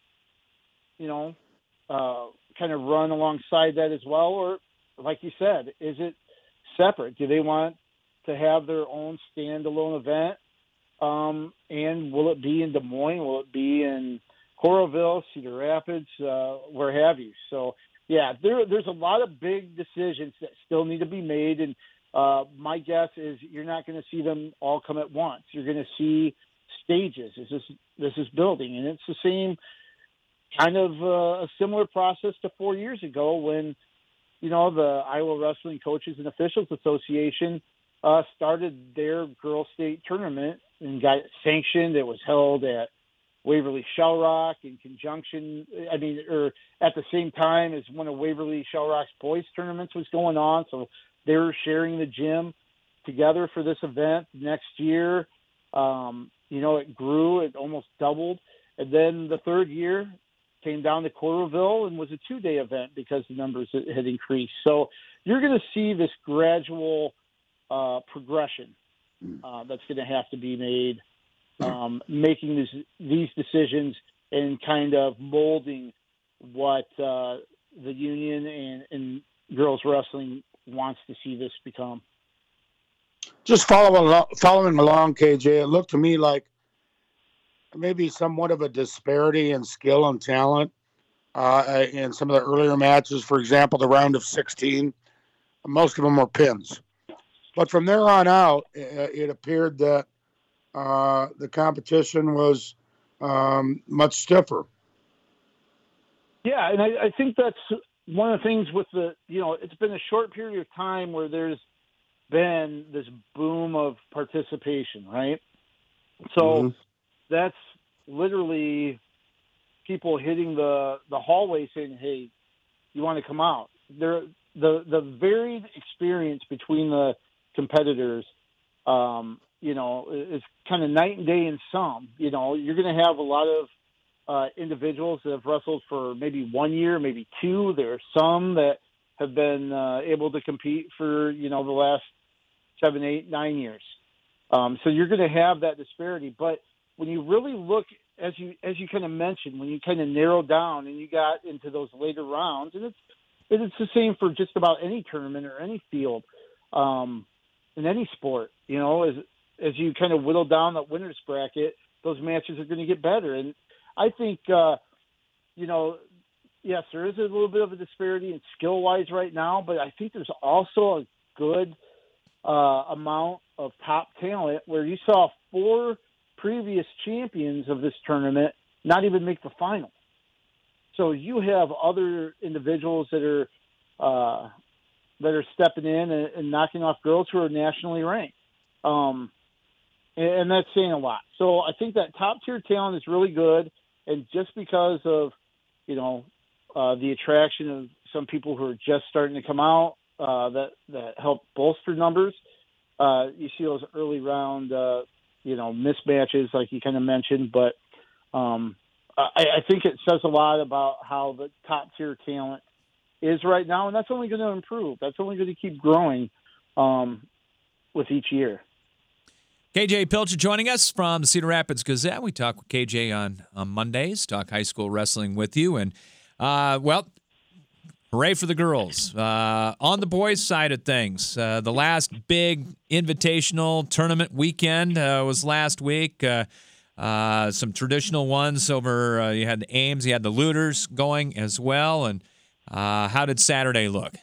you know. Uh, kind of run alongside that as well, or like you said, is it separate? Do they want to have their own standalone event? Um, and will it be in Des Moines? Will it be in Coralville, Cedar Rapids, uh, where have you? So, yeah, there, there's a lot of big decisions that still need to be made, and uh, my guess is you're not going to see them all come at once. You're going to see stages as this this is building, and it's the same. Kind of uh, a similar process to four years ago when, you know, the Iowa Wrestling Coaches and Officials Association uh, started their girls' state tournament and got it sanctioned. It was held at Waverly Shell Rock in conjunction, I mean, or at the same time as one of Waverly Shell Rock's boys' tournaments was going on. So they were sharing the gym together for this event. Next year, um, you know, it grew, it almost doubled. And then the third year, came down to Coralville and was a two-day event because the numbers had increased. So you're going to see this gradual uh, progression uh, that's going to have to be made, um, making this, these decisions and kind of molding what uh, the union and, and girls wrestling wants to see this become. Just following along, following along, K J, it looked to me like maybe somewhat of a disparity in skill and talent uh, in some of the earlier matches. For example, the round of sixteen, most of them were pins. But from there on out, it, it appeared that uh, the competition was um, much stiffer. Yeah, and I, I think that's one of the things with the, you know, it's been a short period of time where there's been this boom of participation, right? So mm-hmm. that's literally people hitting the, the hallway saying, hey, you want to come out? There, the, the varied experience between the competitors, um, you know, is kind of night and day in some. You know, you're going to have a lot of uh, individuals that have wrestled for maybe one year, maybe two. There are some that have been uh, able to compete for, you know, the last seven, eight, nine years. Um, so you're going to have that disparity. But when you really look, as you as you kind of mentioned, when you kind of narrow down and you got into those later rounds, and it's it's the same for just about any tournament or any field, um, in any sport, you know, as as you kind of whittle down that winner's bracket, those matches are going to get better. And I think, uh, you know, yes, there is a little bit of a disparity in skill-wise right now, but I think there's also a good uh, amount of top talent where you saw four previous champions of this tournament not even make the final. So you have other individuals that are uh, that are stepping in and, and knocking off girls who are nationally ranked. Um, and, and that's saying a lot. So I think that top-tier talent is really good, and just because of, you know, uh, the attraction of some people who are just starting to come out, uh, that, that help bolster numbers, uh, you see those early round, uh, you know, mismatches like you kind of mentioned. But um, I, I think it says a lot about how the top-tier talent is right now, and that's only going to improve. That's only going to keep growing um, with each year. K J Pilcher joining us from the Cedar Rapids Gazette. We talk with K J on, on Mondays, talk high school wrestling with you. And, uh, well, hooray for the girls. Uh, on the boys' side of things, uh, the last big invitational tournament weekend uh, was last week. Uh, uh, some traditional ones over, uh, you had the Ames, you had the Looters going as well. And uh, how did Saturday look?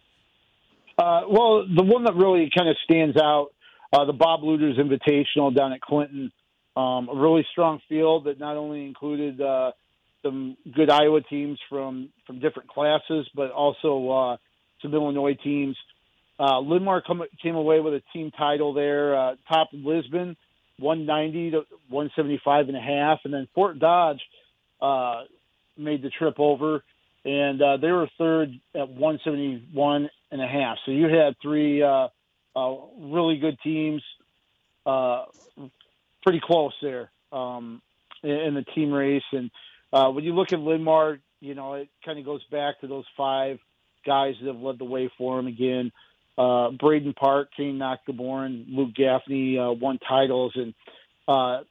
Uh, well, the one that really kind of stands out, Uh, the Bob Looters Invitational down at Clinton, um, a really strong field that not only included uh, some good Iowa teams from, from different classes, but also uh, some Illinois teams. Uh, Linn-Mar come, came away with a team title there, uh, topped Lisbon, one ninety to one seventy-five and a half, and then Fort Dodge uh, made the trip over, and uh, they were third at one seventy-one and a half. So you had three uh, Uh, really good teams, uh, pretty close there um, in, in the team race. And uh, when you look at Linn-Mar, you know, it kind of goes back to those five guys that have led the way for him again. Uh, Braden Park, Kane Notkeborn, Luke Gaffney uh, won titles. And uh,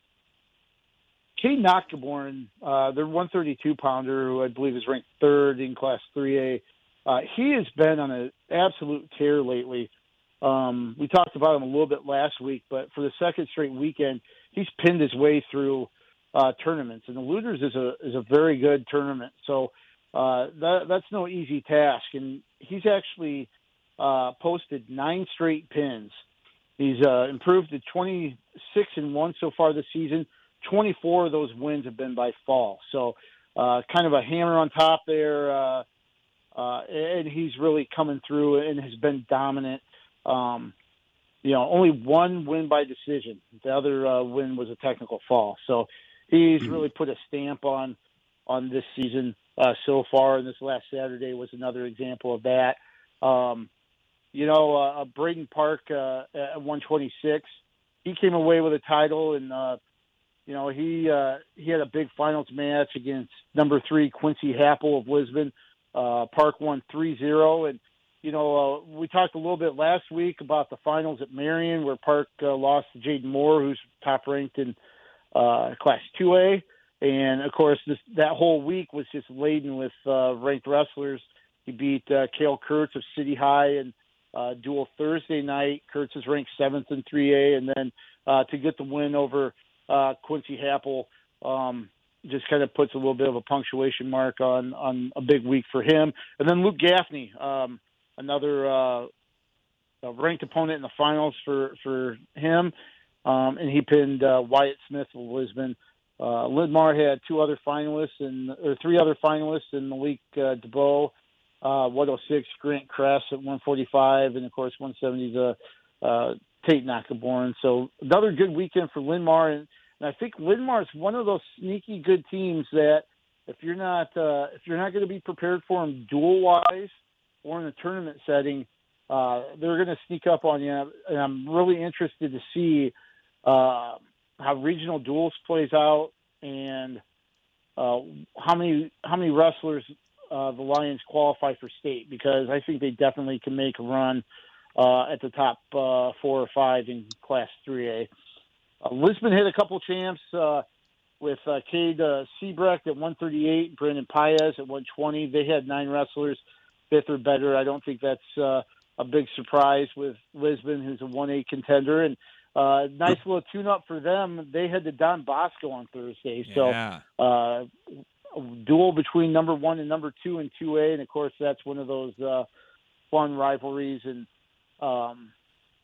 Kane Notkeborn, uh, their one thirty-two pounder, who I believe is ranked third in Class three A, uh, he has been on an absolute tear lately. Um, we talked about him a little bit last week, but for the second straight weekend, he's pinned his way through uh, tournaments, and the Looters is a is a very good tournament. So uh, that that's no easy task, and he's actually uh, posted nine straight pins. He's uh, improved to twenty-six and one so far this season. twenty-four of those wins have been by fall, so uh, kind of a hammer on top there, uh, uh, and he's really coming through and has been dominant. Um, you know, only one win by decision. The other uh, win was a technical fall. So he's really put a stamp on on this season uh, so far, and this last Saturday was another example of that. Um, you know, uh, Braden Park uh, at one twenty-six, he came away with a title, and uh, you know he uh, he had a big finals match against number three Quincy Happel of Lisbon. Uh, Park won three zero, and You know, uh, we talked a little bit last week about the finals at Marion, where Park uh, lost to Jaden Moore, who's top ranked in uh, Class two A. And, of course, this, that whole week was just laden with uh, ranked wrestlers. He beat uh, Cale Kurtz of City High and uh, duel Thursday night. Kurtz is ranked seventh in three A, and then uh, to get the win over uh, Quincy Happel um, just kind of puts a little bit of a punctuation mark on, on a big week for him. And then Luke Gaffney, um, another uh, ranked opponent in the finals for, for him, um, and he pinned uh, Wyatt Smith of Lisbon. Uh, Lidmar had two other finalists and or three other finalists in Malik uh, DeBow, uh, one oh six, Grant Kress at one forty-five, and of course one seventy is uh, uh, Tate Nakaborn. So another good weekend for Lidmar, and, and I think Lidmar is one of those sneaky good teams that if you're not uh, if you're not going to be prepared for them duel wise or in a tournament setting, uh, they're going to sneak up on you. And I'm really interested to see Uh, how regional duels plays out and uh, how many how many wrestlers uh, the Lions qualify for state, because I think they definitely can make a run uh, at the top uh, four or five in Class three A. Uh, Lisbon hit a couple champs uh, with uh, Cade uh, Siebrecht at one thirty-eight, Brandon Paez at one twenty. They had nine wrestlers, fifth or better. I don't think that's uh, a big surprise with Lisbon, who's a one A contender. And Uh, nice little tune-up for them. They had the Don Bosco on Thursday. So Yeah. uh, a duel between number one and number two in two A. And, of course, that's one of those uh, fun rivalries. And, um,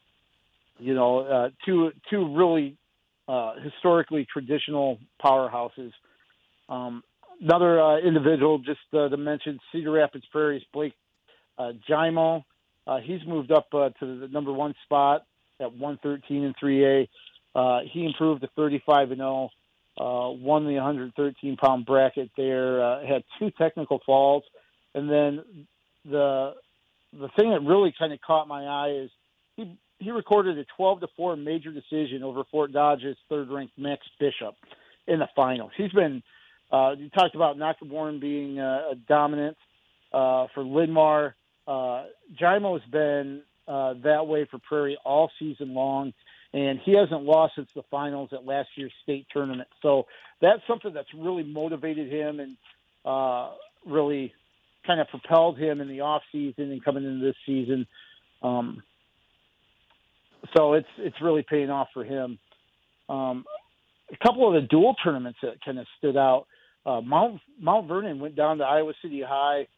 you know, uh, two two really uh, historically traditional powerhouses. Um, another uh, individual, just uh, to mention, Cedar Rapids Prairie's Blake uh, Jaimo. Uh, he's moved up uh, to the number one spot at one thirteen in three A. Uh, he improved to thirty-five and oh, uh, won the one thirteen pound bracket there, uh, had two technical falls. And then the the thing that really kind of caught my eye is he, he recorded a twelve to four major decision over Fort Dodge's third-ranked Max Bishop in the finals. He's been, uh, you talked about Nakaborn being uh, a dominant uh, for Lidmar. Uh, Jaimo's been Uh, that way for Prairie all season long, and he hasn't lost since the finals at last year's state tournament. So that's something that's really motivated him and uh, really kind of propelled him in the off season and coming into this season. Um, so it's it's really paying off for him. Um, a couple of the dual tournaments that kind of stood out. Uh, Mount Mount Vernon went down to Iowa City High.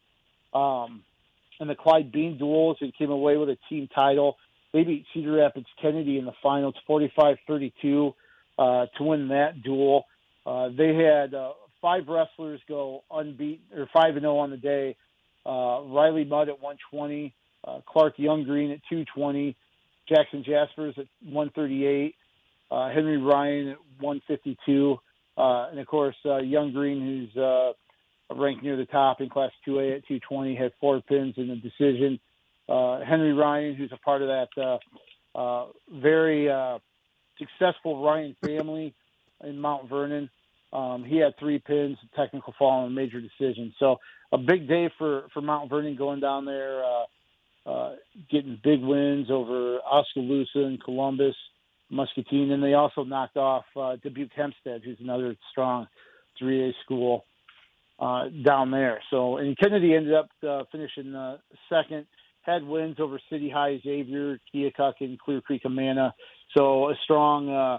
Um, and the Clyde Bean duels and came away with a team title. They beat Cedar Rapids Kennedy in the finals forty-five thirty-two uh, to win that duel. Uh, they had uh, five wrestlers go unbeaten, or five and oh on the day. Uh, Riley Mudd at one twenty, uh, Clark Younggreen at two twenty, Jackson Jaspers at one thirty-eight, uh, Henry Ryan at one fifty-two, uh, and of course uh, Younggreen, who's uh, ranked near the top in Class two A at two twenty, had four pins in the decision. Uh, Henry Ryan, who's a part of that uh, uh, very uh, successful Ryan family in Mount Vernon, um, he had three pins, a technical fall, and a major decision. So a big day for, for Mount Vernon going down there, uh, uh, getting big wins over Oskaloosa and Columbus, Muscatine, and they also knocked off uh, Dubuque Hempstead, who's another strong three A school. Uh, down there. So, and Kennedy ended up uh, finishing uh, second, had wins over City High Xavier, Keokuk, and Clear Creek Amana. So a strong uh,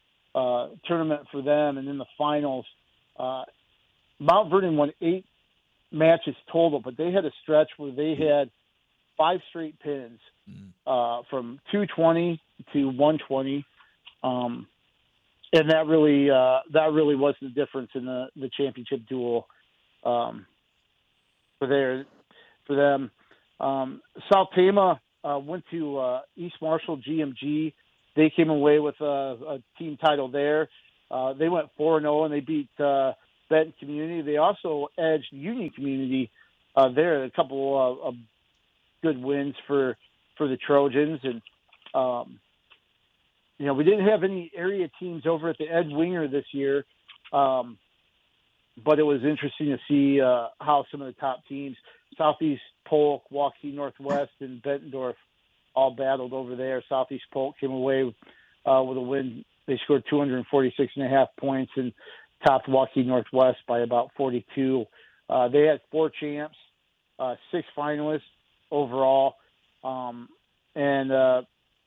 uh, tournament for them. And in the finals, uh, Mount Vernon won eight matches total, but they had a stretch where they had five straight pins uh, from two twenty to one twenty. Um, and that really, uh, that really was the difference in the, the championship duel. Um, for their, for them, um, South Tama uh, went to uh, East Marshall G M G. They came away with a, a team title there. Uh, they went four and zero, and they beat uh, Benton Community. They also edged Union Community uh, there. A couple of, of good wins for for the Trojans, and um, you know, we didn't have any area teams over at the Ed Winger this year. Um, But it was interesting to see uh, how some of the top teams, Southeast Polk, Waukee Northwest, and Bettendorf, all battled over there. Southeast Polk came away uh, with a win. They scored two forty-six and a half points and topped Waukee Northwest by about forty-two. Uh, they had four champs, uh, six finalists overall. Um, and uh,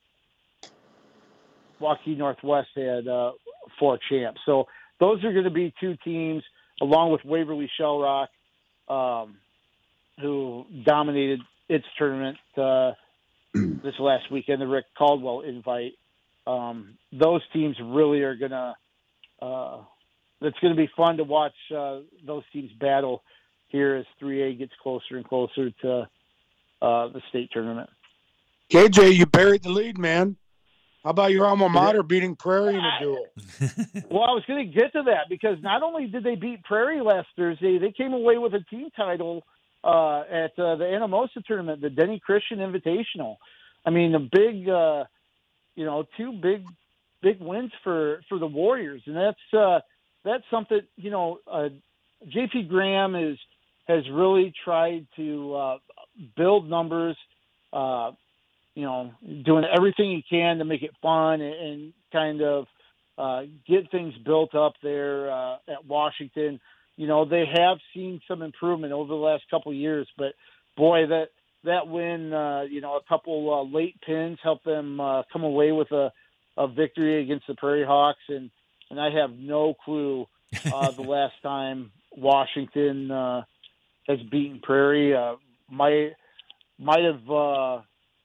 Waukee Northwest had uh, four champs. So those are going to be two teams, along with Waverly Shell Rock, um, who dominated its tournament uh, this last weekend, the Rick Caldwell invite. Um, those teams really are going to uh, – it's going to be fun to watch uh, those teams battle here as three A gets closer and closer to uh, the state tournament. K J, you buried the lead, man. How about your alma mater beating Prairie in a duel? Well, I was going to get to that because not only did they beat Prairie last Thursday, they came away with a team title uh, at uh, the Anamosa tournament, the Denny Christian Invitational. I mean, a big, uh, you know, two big, big wins for, for the Warriors, and that's uh, that's something. You know, uh, J P Graham is has really tried to uh, build numbers. Uh, you know, doing everything he can to make it fun and, and kind of uh, get things built up there uh, at Washington. You know, they have seen some improvement over the last couple of years, but boy, that that win, uh, you know, a couple uh, late pins helped them uh, come away with a, a victory against the Prairie Hawks, and, and I have no clue uh, the last time Washington uh, has beaten Prairie. Uh, might might have. Uh,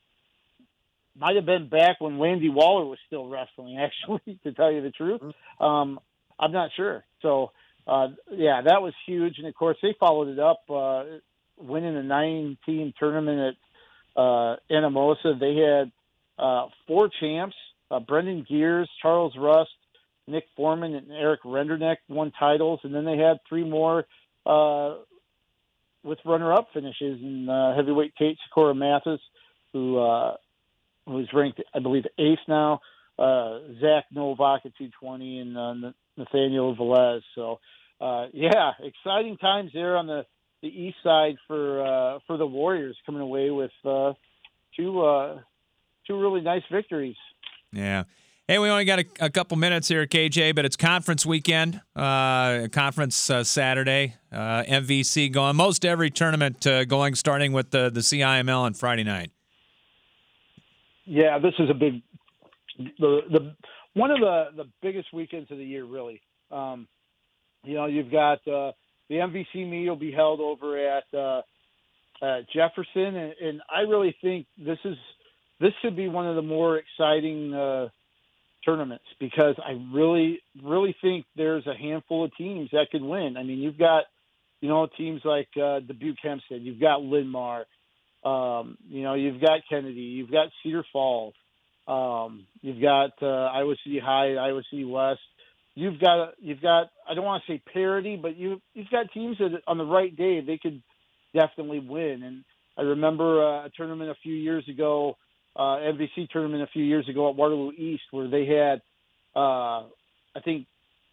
Might have been back when Landy Waller was still wrestling, actually, to tell you the truth. Um, I'm not sure. So, uh, yeah, that was huge. And, of course, they followed it up, uh, winning a nine-team tournament at uh, Anamosa. They had uh, four champs, uh, Brendan Gears, Charles Rust, Nick Foreman, and Eric Renderneck won titles. And then they had three more uh, with runner-up finishes in uh, heavyweight Tate Sikora Mathis, who uh, – who's ranked, I believe, eighth now, uh, Zach Novak at two twenty, and uh, Nathaniel Velez. So, uh, yeah, exciting times there on the, the east side for uh, for the Warriors, coming away with uh, two uh, two really nice victories. Yeah. Hey, we only got a, a couple minutes here, K J, but it's conference weekend, uh, conference uh, Saturday, uh, M V C going. Most every tournament uh, going, starting with the, the C I M L on Friday night. Yeah, this is a big, the the one of the, the biggest weekends of the year, really. Um, you know, you've got uh, the M V C meet will be held over at, uh, at Jefferson, and, and I really think this is this should be one of the more exciting uh, tournaments because I really really think there's a handful of teams that could win. I mean, you've got you know teams like uh, Dubuque Hempstead, you've got Linn-Mar. Um, you know, you've got Kennedy, you've got Cedar Falls, um, you've got uh, Iowa City High, Iowa City West. You've got, you've got. I don't want to say parity, but you you've got teams that on the right day they could definitely win. And I remember uh, a tournament a few years ago, uh, M V C tournament a few years ago at Waterloo East, where they had, uh, I think,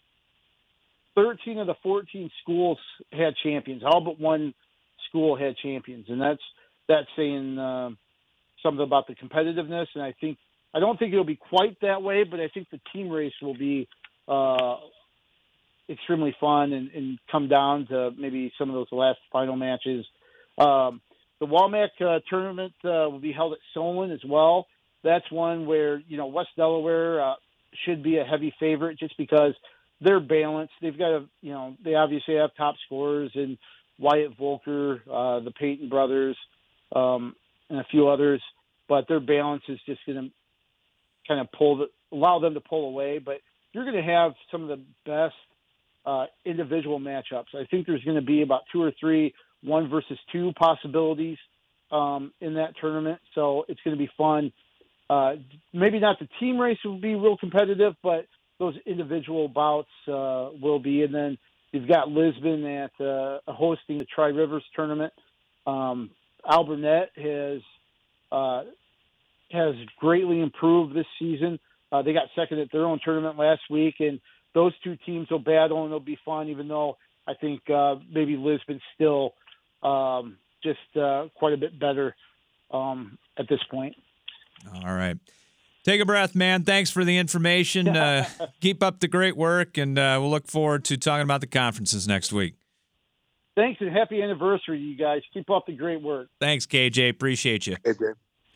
thirteen of the fourteen schools had champions. All but one school had champions, and that's. That's saying uh, something about the competitiveness, and I think I don't think it'll be quite that way, but I think the team race will be uh, extremely fun and, and come down to maybe some of those last final matches. Um, the WAMAC uh, tournament uh, will be held at Solon as well. That's one where you know West Delaware uh, should be a heavy favorite just because they're balanced. They've got a you know they obviously have top scorers in Wyatt Volker, uh, the Peyton brothers. Um, and a few others, but their balance is just going to kind of pull the, allow them to pull away. But you're going to have some of the best uh, individual matchups. I think there's going to be about two or three one versus two possibilities um, in that tournament. So it's going to be fun. Uh, maybe not the team race will be real competitive, but those individual bouts uh, will be. And then you've got Lisbon at uh, hosting the Tri-Rivers tournament. Um, Alburnett has uh, has greatly improved this season. Uh, they got second at their own tournament last week, and those two teams will battle, and it'll be fun, even though I think uh, maybe Lisbon's still um, just uh, quite a bit better um, at this point. All right. Take a breath, man. Thanks for the information. Uh, keep up the great work, and uh, we'll look forward to talking about the conferences next week. Thanks, and happy anniversary, you guys. Keep up the great work. Thanks, K J. Appreciate you. K J.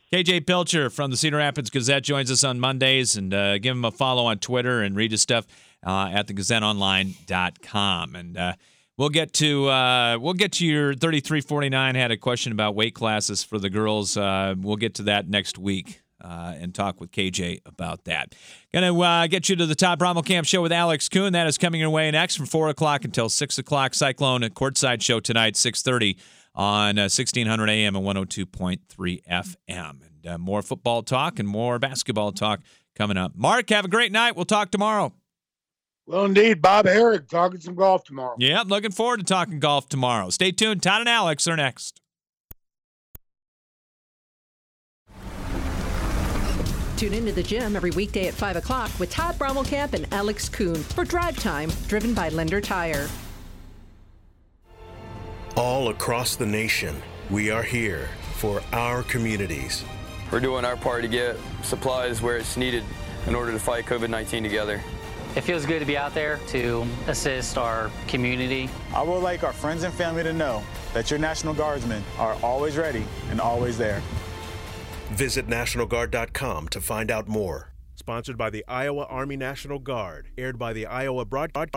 K J Pilcher from the Cedar Rapids Gazette joins us on Mondays, and uh, give him a follow on Twitter and read his stuff uh, at the gazette online dot com. And uh, we'll get to uh, we'll get to your thirty-three forty-nine. Had a question about weight classes for the girls. Uh, we'll get to that next week uh, and talk with K J about that. Gonna uh, get you to the Todd Brommelkamp Show with Alex Kuhn. That is coming your way next from four o'clock until six o'clock. Cyclone at Courtside Show tonight, six thirty. On uh, sixteen hundred A M and one oh two point three F M. And uh, more football talk and more basketball talk coming up. Mark, have a great night. We'll talk tomorrow. Well, indeed. Bob Herrick talking some golf tomorrow. Yeah, I'm looking forward to talking golf tomorrow. Stay tuned. Todd and Alex are next. Tune into the gym every weekday at five o'clock with Todd Brommelkamp and Alex Kuhn for Drive Time, driven by Lender Tire. All across the nation, we are here for our communities. We're doing our part to get supplies where it's needed in order to fight COVID nineteen together. It feels good to be out there to assist our community. I would like our friends and family to know that your National Guardsmen are always ready and always there. Visit National Guard dot com to find out more. Sponsored by the Iowa Army National Guard, aired by the Iowa Broadcast.